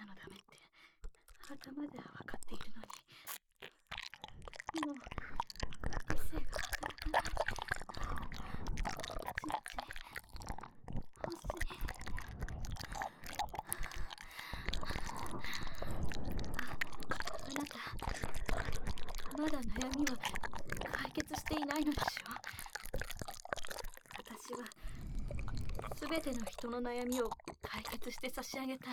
のダメって頭では分かっているのに、もう理性が働かない。ちんちん欲しい。あなたまだ悩みは解決していないのでしょ。私はすべての人の悩みを解決して差し上げたい。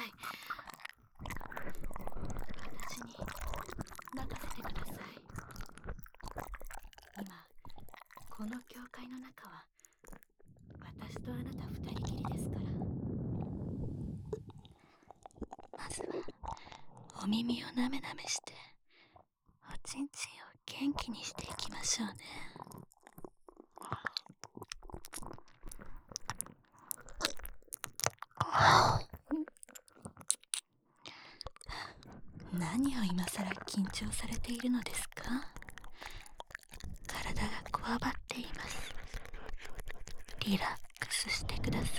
私に任せてください。今この教会の中は私とあなた二人きりですから。まずはお耳をなめなめしておちんちんを元気にしていきましょうね。何を今さら緊張されているのですか？体がこわばっています。リラックスしてください。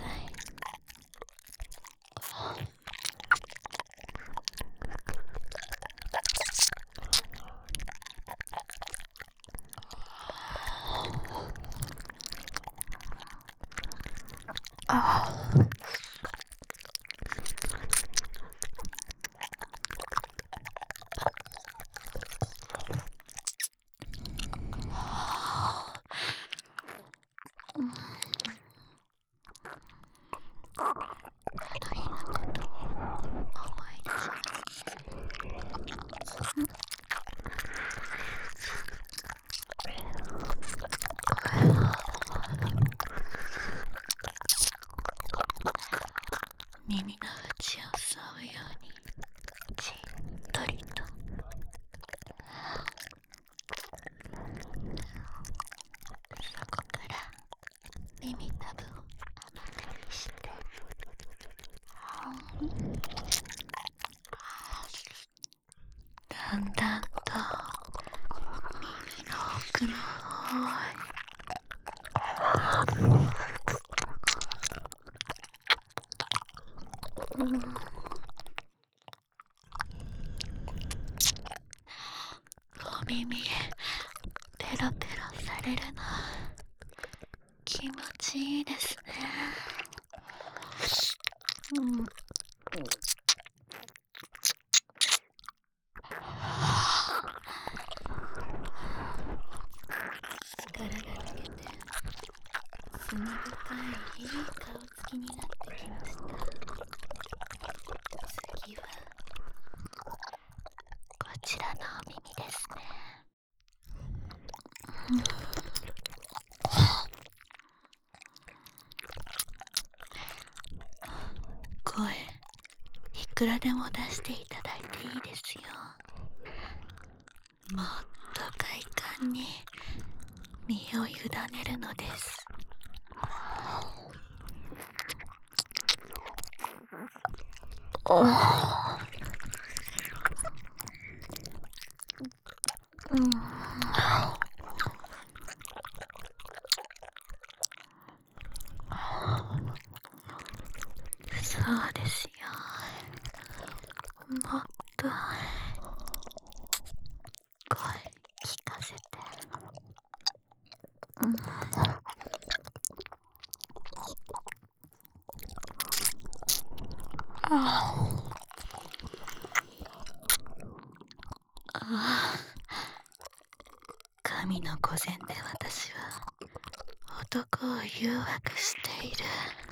耳の縁を沿うようにじっとりと。そこから耳たぶを甘くして、だんだんと耳の奥の方へお耳ペロペロされるの気持ちいいですね。力が抜けて罪深いいい顔つきになってきました。次はこちらのお耳ですね。声いくらでも出していただいていいですよ。もっと快感に身を委ねるのです。そうですよ。もっと声聞かせて。神の御前で私は男を誘惑している。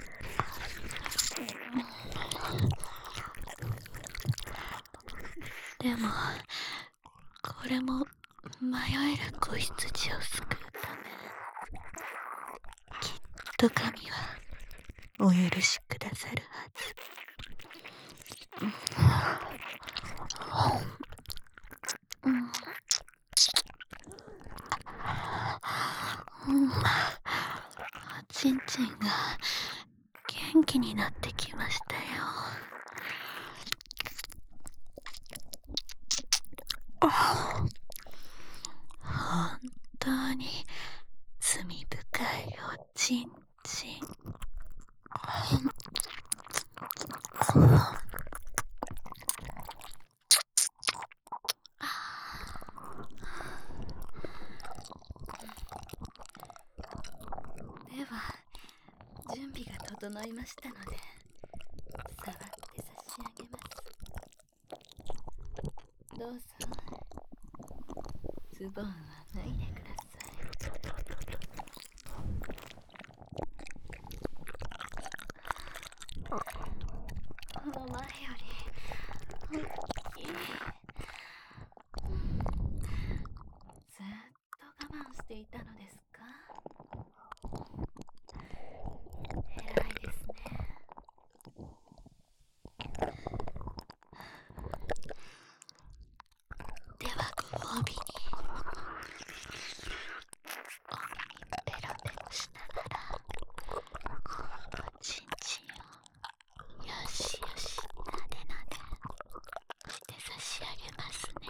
でもこれも迷える子羊を救うため、きっと神はお許しくださるはず。おちんちんが元気になってきましたよ。本当に罪深いおちんちん。 整いましたので、触って差し上げます。どうぞ、ズボンは脱いでください。この前より大きい。ずっと我慢していたのですか？偉いですね。ではご褒美に、お耳ペロペロしながらおちんちんをよしよしなでなでして差し上げますね。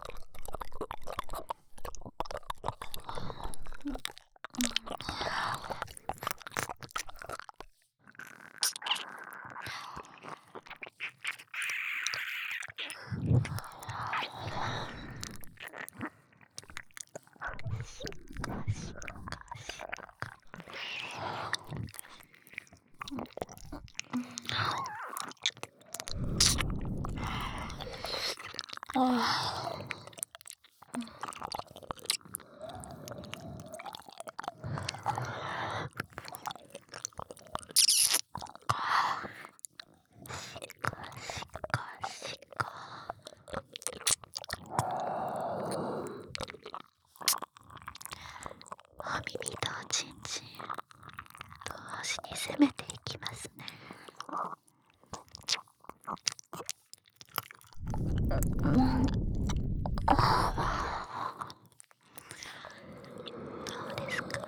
お耳とおちんちん同時に攻めていきますね。どうですか？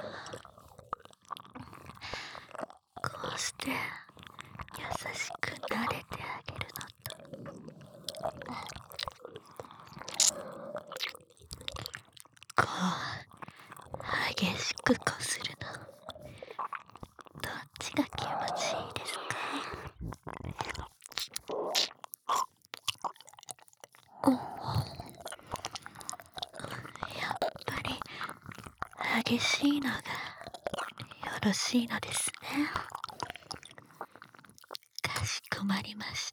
こうして優しく撫でてあげるのと、こう激しくこするの、どっちが気持ちいいですか？やっぱり激しいのがよろしいのですね。かしこまりました。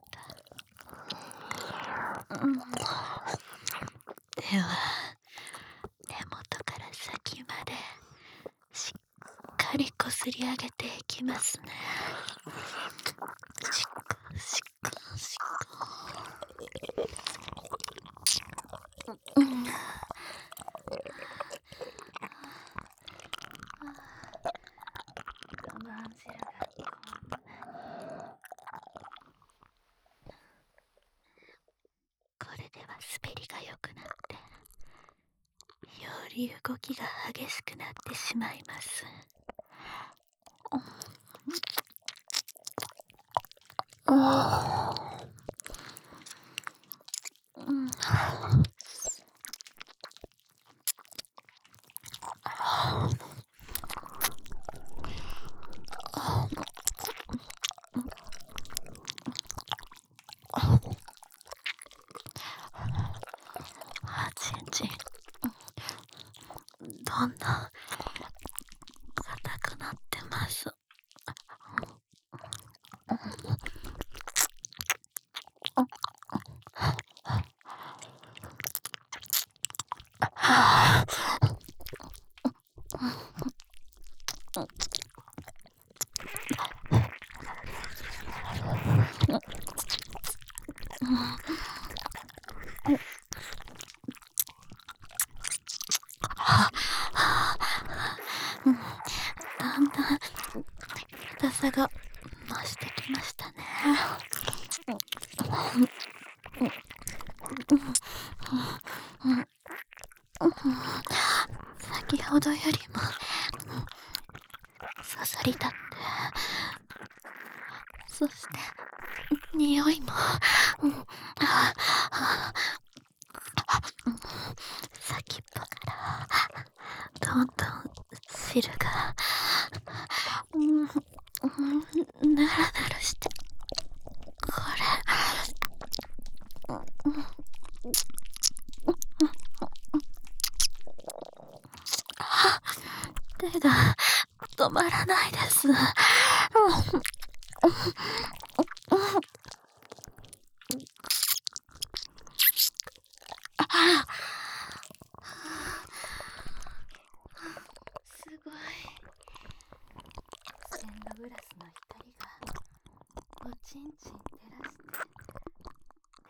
では根元から先までしっかりこすり上げていきますね。しっかしっかしっか。我慢汁がこんなに。これでは滑りが良くなって、より動きが激しくなってしまいます。ちんちんどんどん硬くなってます。だんだん硬さが増してきましたね。先ほどよりも刺さり立って、そして匂いも先っぽからどんどん汁がならならして、これ手が止まらないです。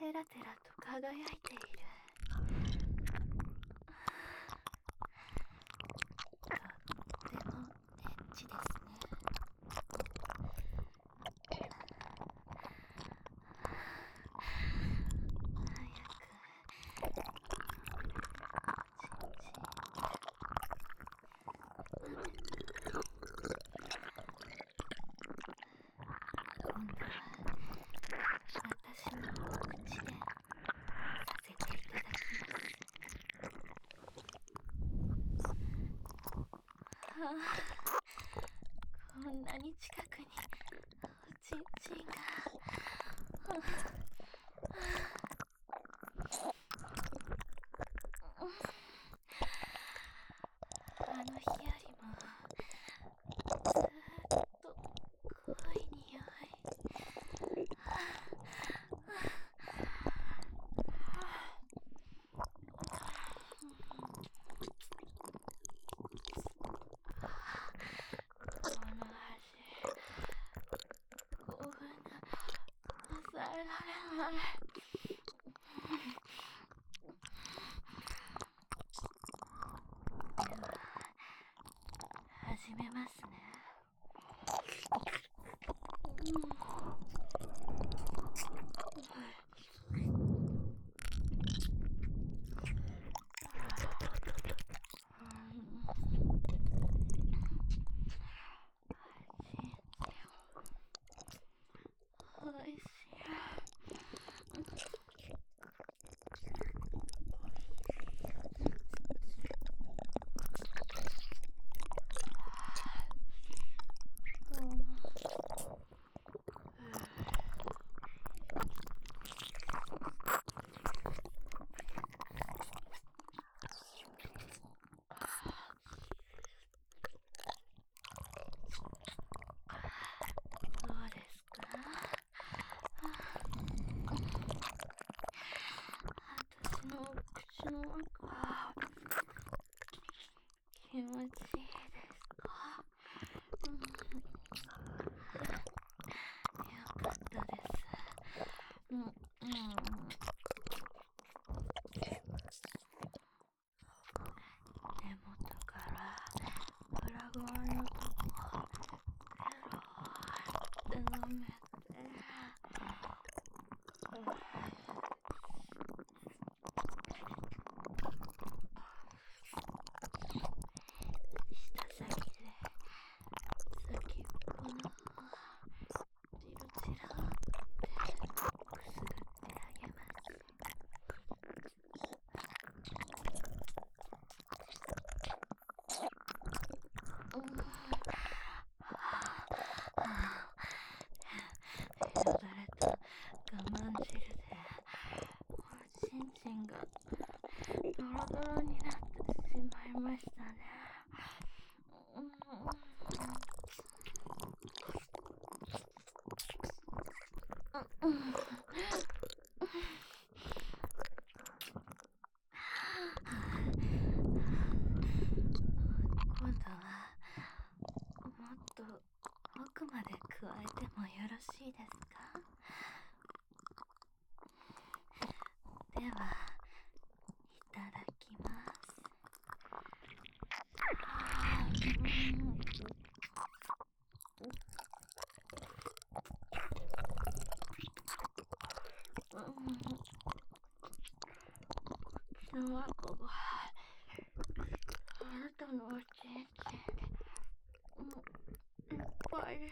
テラテラと輝いている。とってもエッチですね。今度は私のお口でさせていただきます。こんなに近くにおちんちんが。あの日よりもずーっと濃い匂い。この味、興奮が抑えられない。では始めますね。おいしい。どうですか？私の口の中、気持ちいいですか？よかったです。根元から裏側のとこ、ペローって舐めて、舌先で先っぽのチロチロってくすぐってあげます。よだれと我慢汁でおちんちんがドロドロになってしまいましたね。今度はもっと奥まで加えてもよろしいですか？ではいただきます。口の中があなたのおちんちんでいっぱいです。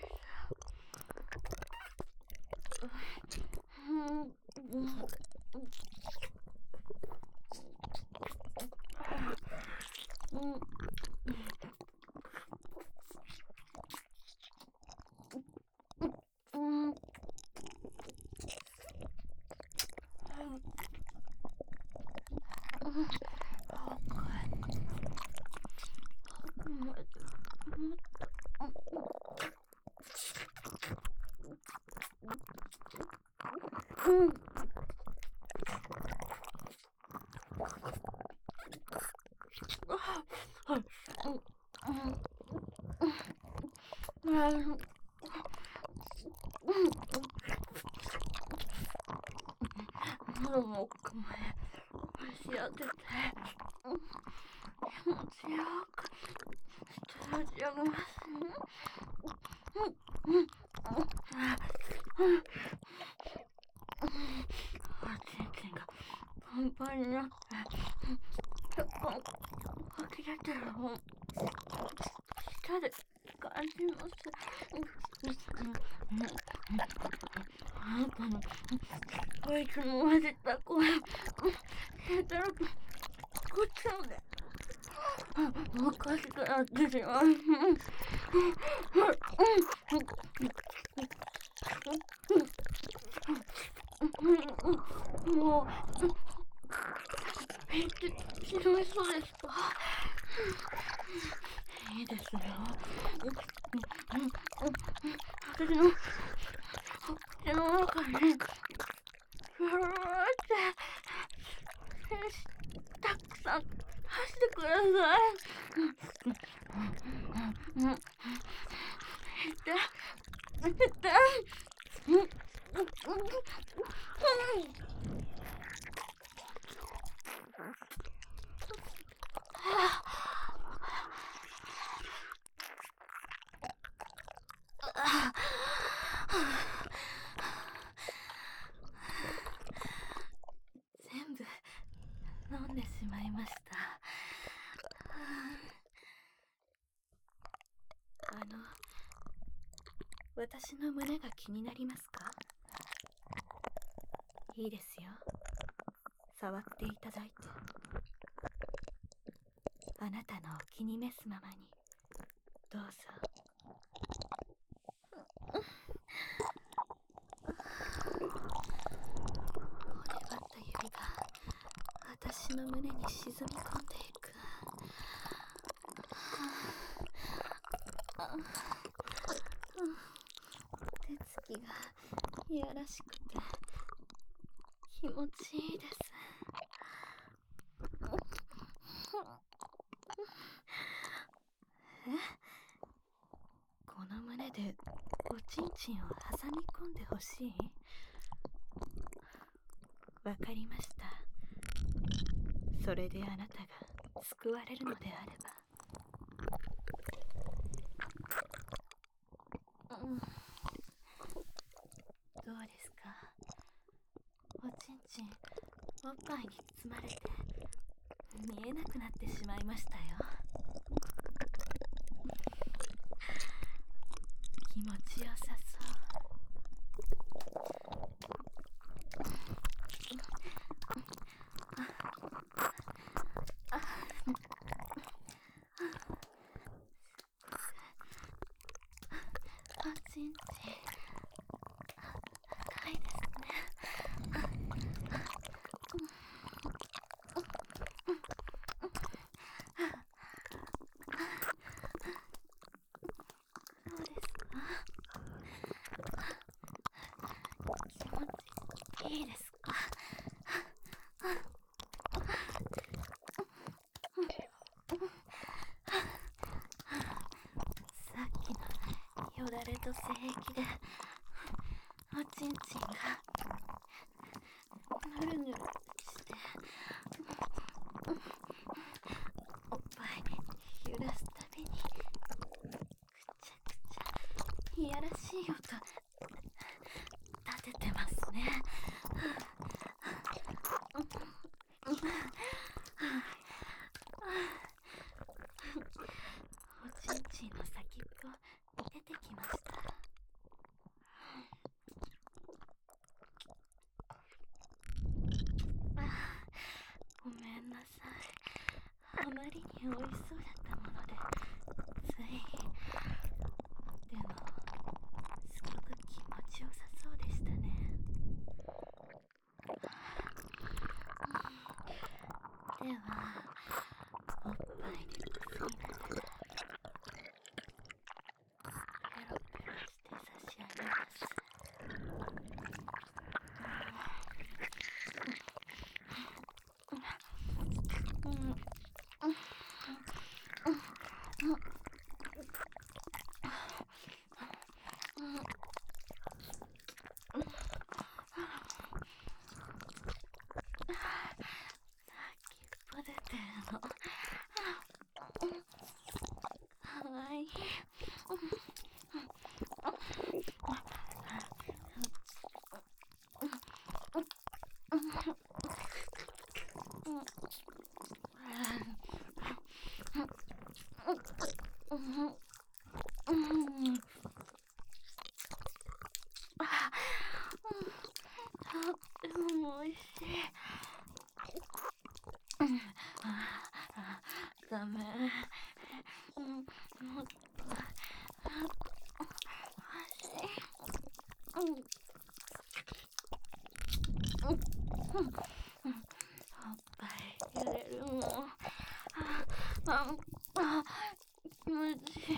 も奥まで押し当てて気持ちよくしてあげます。おちんちんがパンパンになって血管湧き出てるのを舌で感じます。あなたのこいつの混ぜた声聞いてるとこっちまでおかしくなってしまう。もうえってしまいそうですか？いいですよ。私の口の中にふわーって精子たくさん出してください。痛い痛い。全部飲んでしまいました。私の胸が気になりますか？いいですよ。触っていただいて。あなたのお気に召すままにどうぞ。骨張った指が私の胸に沈み込んでいく。手つきがいやらしくて気持ちいいです。この胸でおちんちんを挟み込んでほしい？わかりました。それであなたが救われるのであれば。どうですか？おちんちんおっぱいに包まれて見えなくなってしまいましたよ。気持ちよさそう。おちんちん高いですね。どうですか？気持ちいいですか？さっきのよだれと性液でおちんちんがぬるぬるしておっぱい揺らすたびにくちゃくちゃいやらしい音立ててますね。おちんちんの先っぽ出てきました。ごめんなさい。あまりに美味しそうだったものでつい。でもすごく気持ちよさそうでしたね。ではおっぱいでこすりながらペロペロして差し上げます。 っても美味しい。ダメ。もっと欲しい。おっぱいやれるもん。気持ちいい。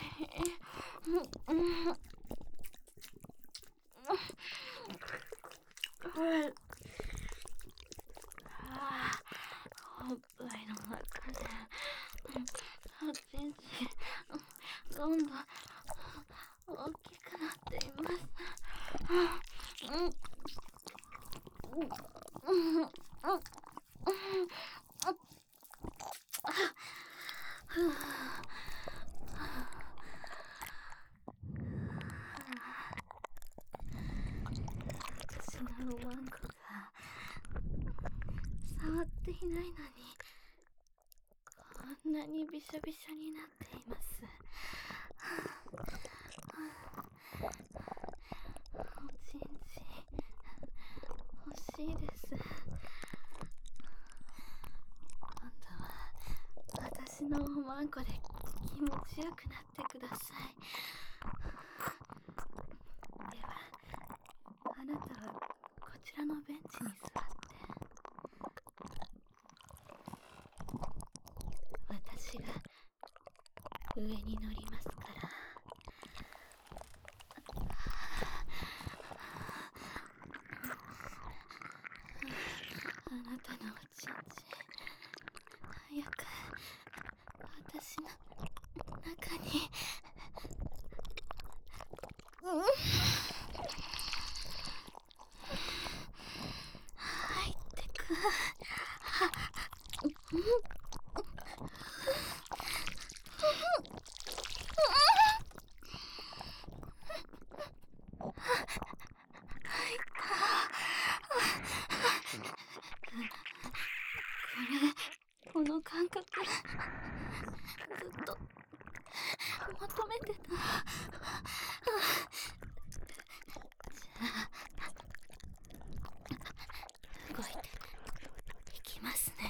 おっぱいの中でおちんちんどんどん大きくなっています。私のおまんこが触っていないのにこんなにびしょびしょになっています。おちんちん欲しいです。今度は私のおまんこで気持ちよくなってください。ではあなたはこちらのベンチに座って私が上に乗りますから。あなたのおちんちん早く私の中に入ってく。この感覚ずっと求めてた。じゃあ動いていきますね。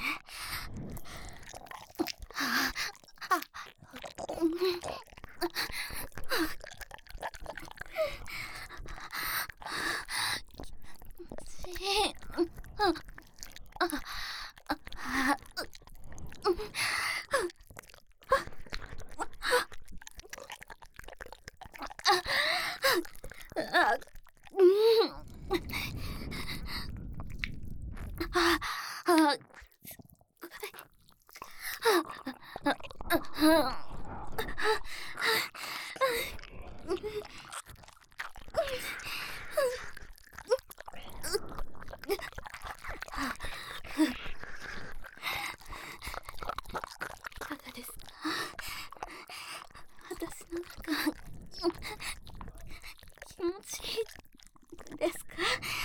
いかがですか？私の中気持ちいいですか？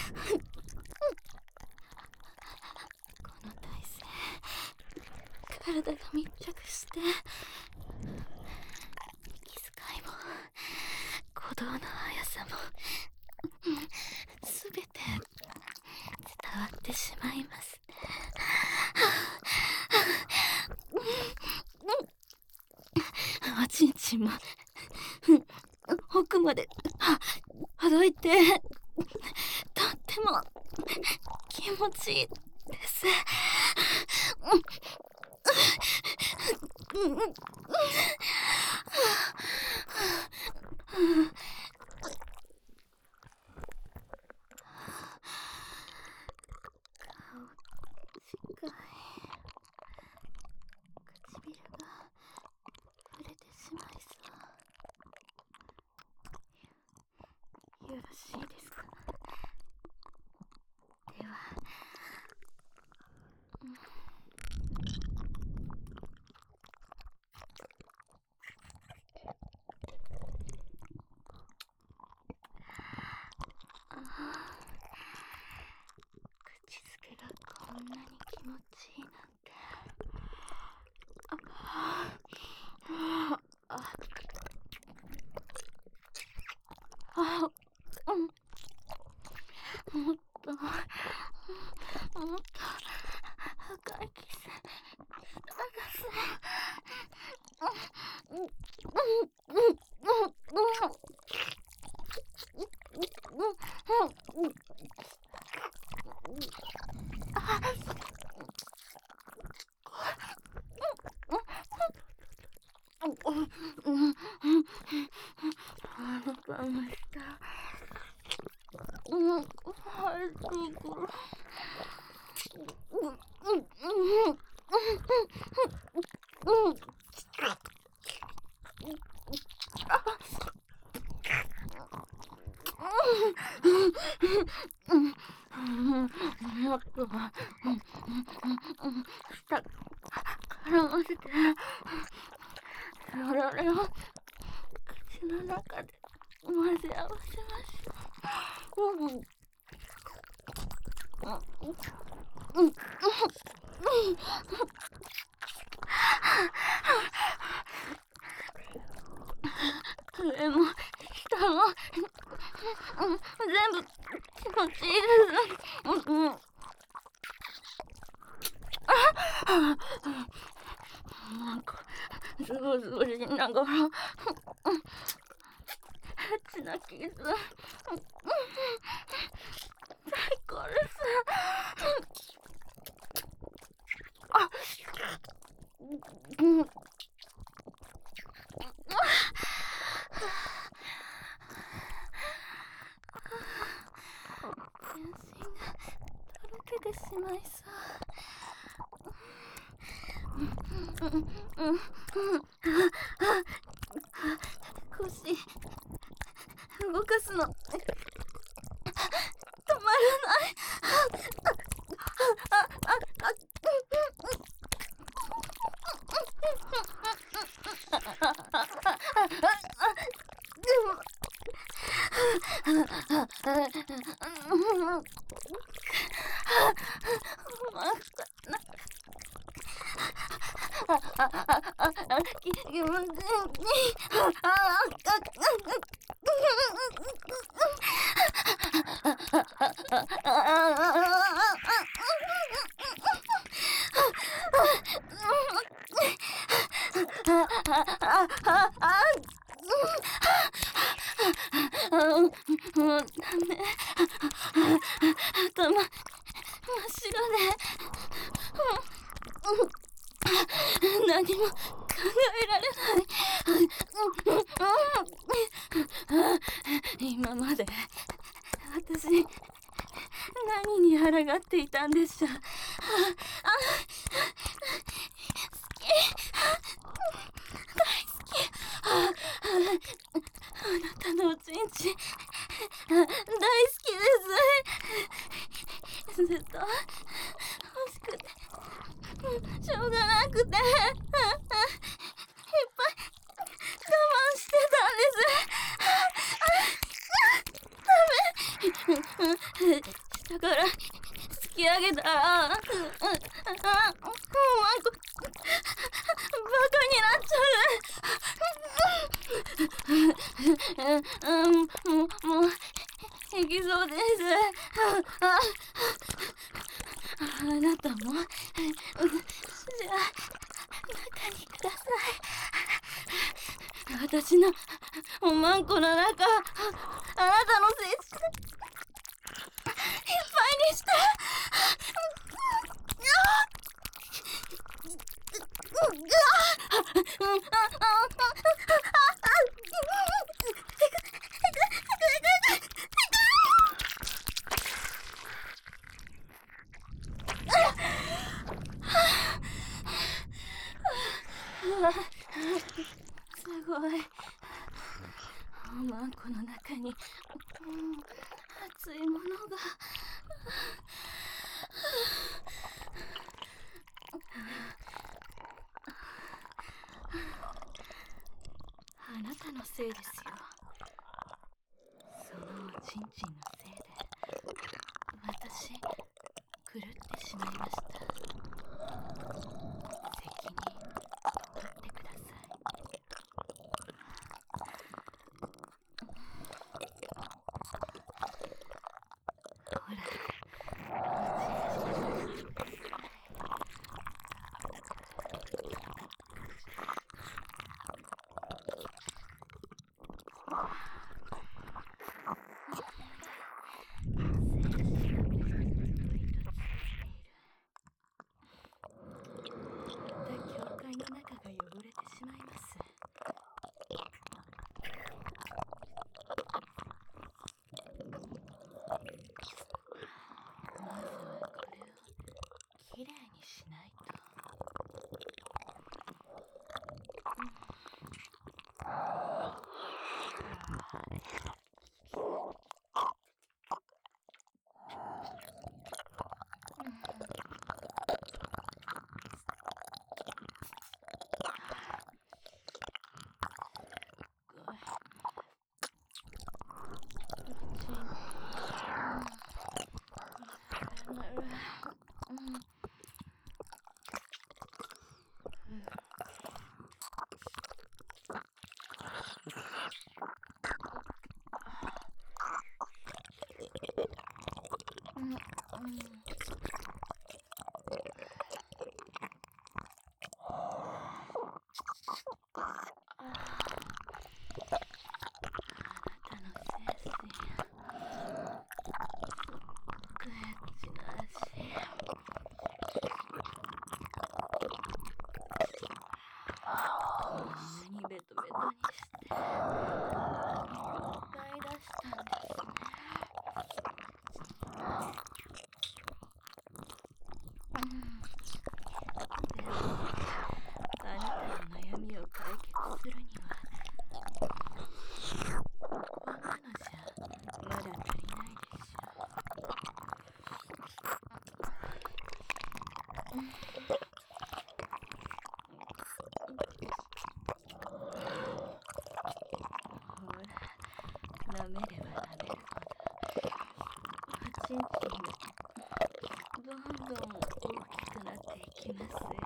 この体勢、体が密着して息遣いも鼓動の速さもすべて伝わってしまいますね。おちんちんも奥まで届いてとっても気持ちいいです。近い。唇が触れてしまいそう。よろしいですか？では、口づけがこんなに気持ちいいなんて。もっとあなたの舌、入ってくる。もっと下からませて、それを口の中で混ぜ合わせましょう。上も下も全部気持ちいいです。なんかズブズブしながらエッチなキス最高です。全身がとろけてしまいそう。腰動かすの止まらない。気持ちいい。もうダメ。頭真っ白で何も考えられない。今まで私何に抗っていたんでしょう。大好き。あなたのおちんち大好きです。ずっと欲しくてしょうがなくていっぱい我慢してたんです。ダメ。下から突き上げたらバカになっちゃう。もういきそうです。あなたもじゃあ中にください。私のおまんこの中、あなたの精子でいっぱいにして。すごい。おまんこの中に熱いものが。あなたのせいですよ。そのおちんちんのせいで私狂ってしまいました。責任取ってください。ほら、 しないと。ベトベトにして歌い出したんですね。でもあなたの悩みを解決するにはこんなのじゃまだ足りないでしょ。ほら、舐めれば舐めるほどおちんちんがどんどん大きくなっていきますよ。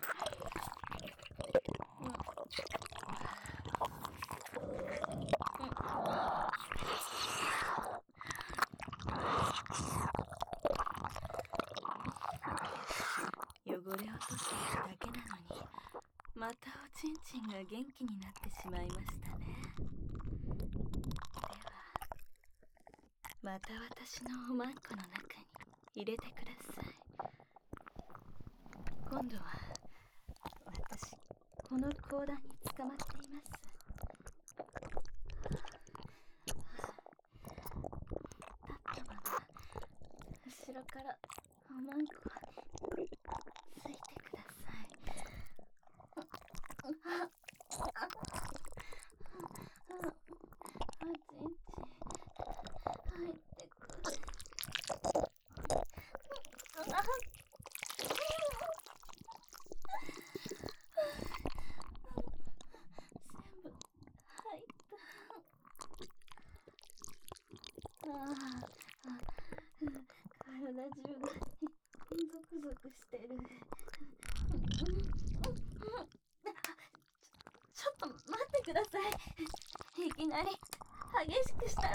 汚れを落としているだけなのに、またおちんちんが元気になってしまいましたね。では、また私のおまんこの中に入れてください。今度は私、この講談に捕まっています。立ったまま後ろからおまんこをついてください。おちんちん入ってくる。全部入った。体中がゾクゾクしてる。ちょっと待ってください。いきなり激しくしたら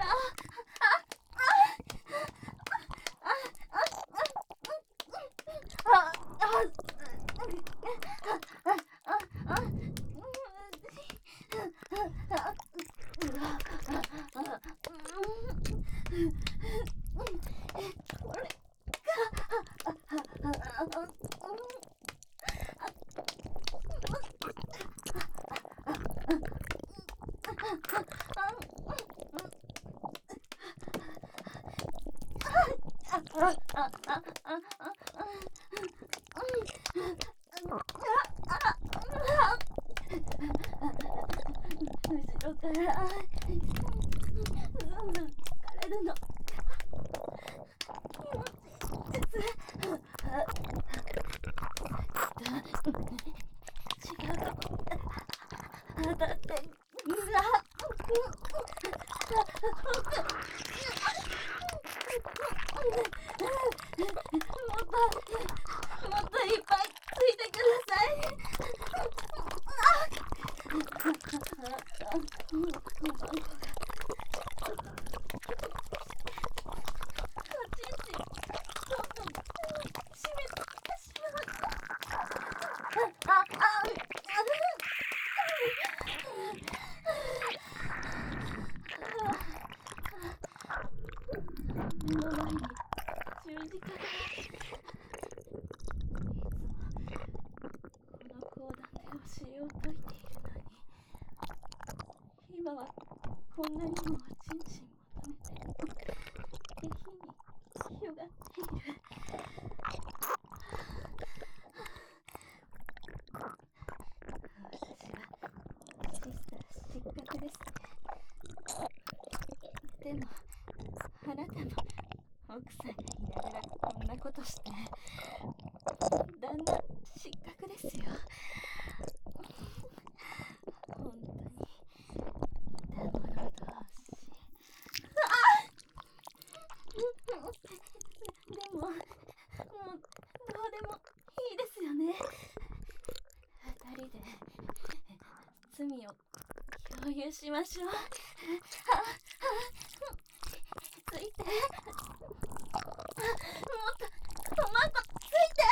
後ろからずんずん疲れるの気持ちいいです。違うとこ当たってもっといっぱいついてください。目の前に十字架が。この講談で教えを説いているのに、今はこんなにもおちんちん求めて下品に広がっている。 でもあなたも奥さんがいながらこんなことして、旦那失格ですよ。本当にだもの同士。でももうどうでもいいですよね。二人で罪を共有しましょう。ついて、もっとトマトついて。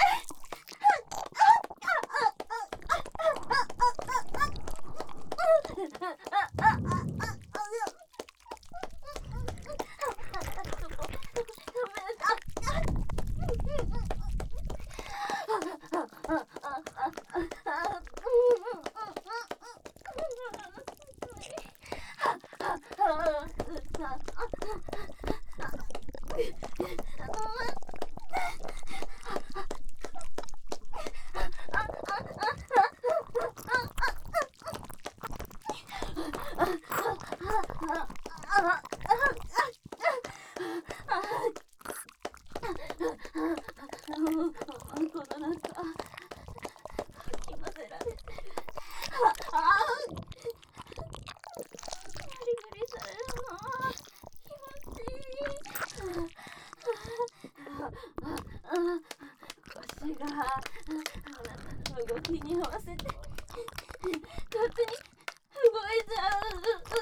この中かき混ぜられてる。グリグリされるの気持ちいい。腰があなたの動きに合わせて勝手に動いちゃう。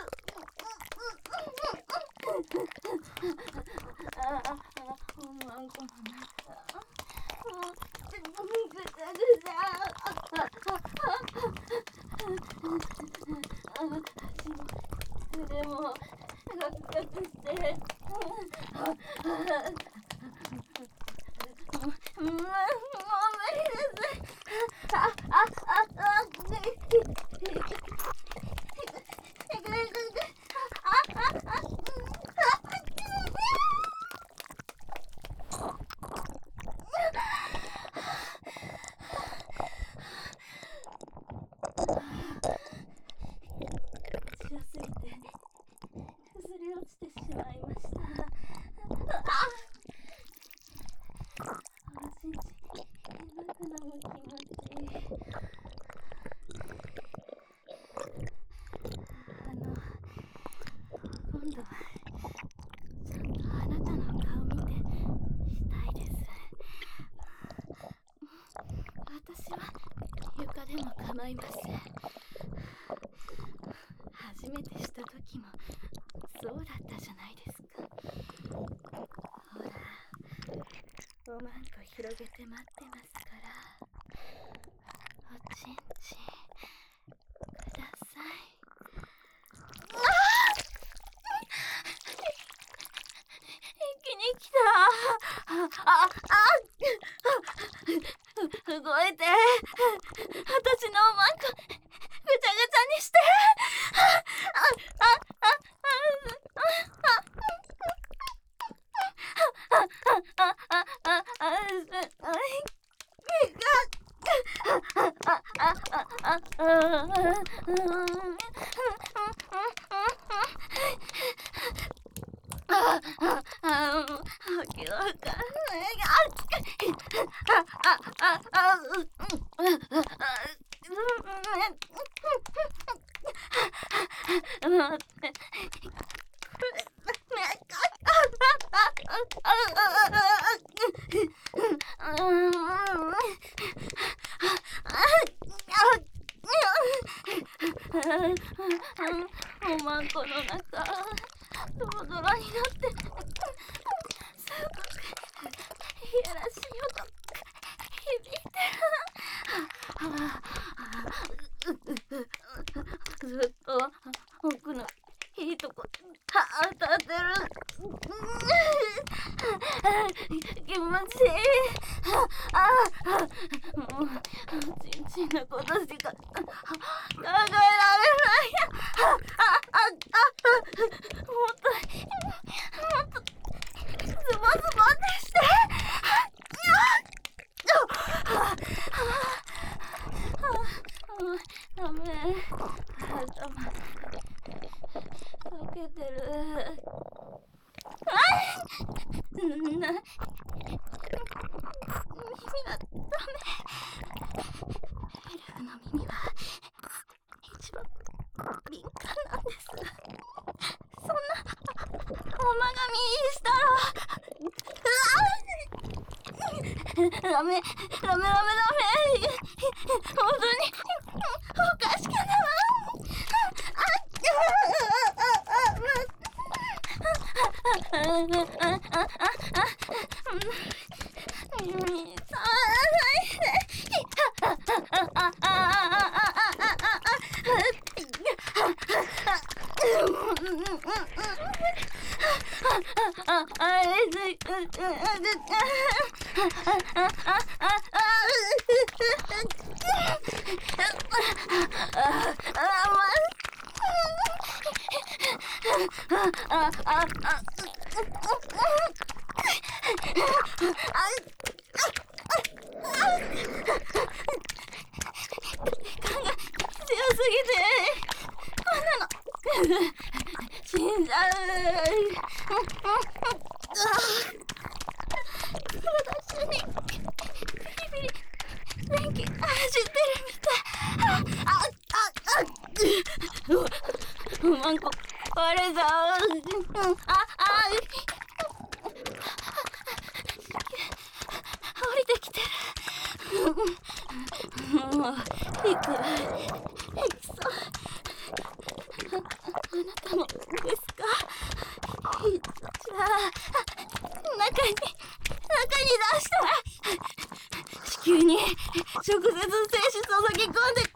ほんまんこの中もうぐちゃぐちゃ。でもガクガクして、もう無理です。強すぎて崩れ落ちてしまいました。おちんち中のも気持ちいい。今度はちゃんとあなたの顔見てしたいです。私は床でも構いません。初めてした時もそうだったじゃないですか。ほら、おまんこ広げて待ってますから、おちんちんください。一気に来た。動いて。私のおまんこぐちゃぐちゃにして。わけわかんない。待って。おまんこの中ドロドロになってすごくいやらしい音響いてる。ずっと奥のいいとこ当たってる。気持ちいい。もうちんちんのことしか考えられない。もっとズボズボってして。ダメ。頭かけてる。 ダメ。本当におかしくない。強すぎてこんなの死んじゃう。体中にビリビリ電気走ってるみたい。マンコ壊れちゃう。降りてきてる。もういくらいきそう。あなたもですか。じゃあ中に出したら子宮に直接精子注ぎ込んで